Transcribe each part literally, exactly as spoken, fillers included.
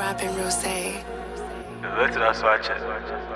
rapping Rose. Let us watch it.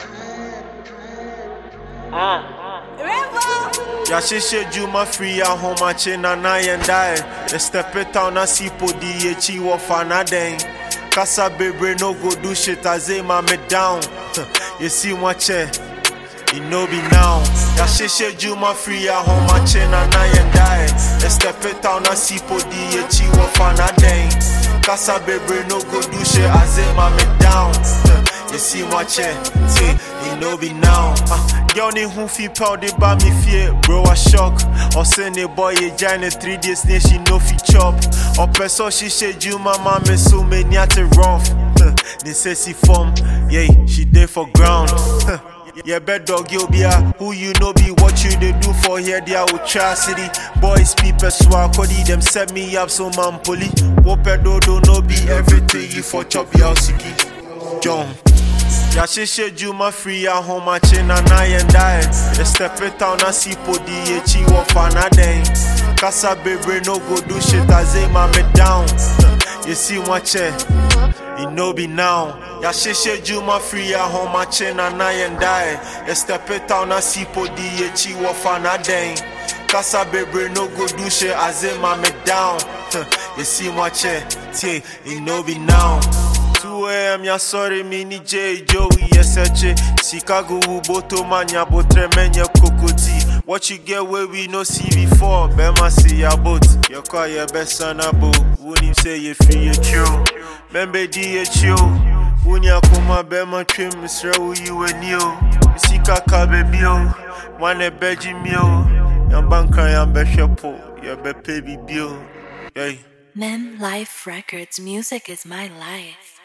Yashishe Juma free a home chain and I and die. The step it down a sipo di echi wafana den. Kasa bebre no go do shit as they me down. You see what che? You know be now. Yashishe Juma free a home chain and I and die. The step it down a sipo di echi wafana den. Kasa bebre no go do shit as they me down. You see what che? See, you know be now. Girl ni who fi powder by me fear, bro I shock. Or send a boy a giant three days nation no fi chop. Or person she said you my mama so many at a rough. Necessity form, yeah, she there for ground. Yeah, bad dog you be a who you know be what you they do for here they are city. Boys people swag cody them set me up so man poli. Wope do do no be everything you for chop your siki. John. Yashishe Juma free a home chain and I and die. The step it down a sipo di echi wafana den. Kasa bebre no go do shit as they me down. You see what che? You know be now. Yashishe Juma free a home chain and I and die. The step it down a sipo di echi wafana den. Kasa bebre no go do shit as they me down. You see what che? See, you know be now. two a m ya sorry mini J Joey yeseche Chicago Uboto manya botre menye kokoti. What you get where we no see before Bema see ya boat. You call your best son a bo. Won't him say you free you chill. Membe di you chill. Unya kuma bema trim misra u you and you. Misika ka baby o. Wane beji mio. Yambanka yambe shepo. Yabe baby bill. Yay. Mem Life Records, music is my life.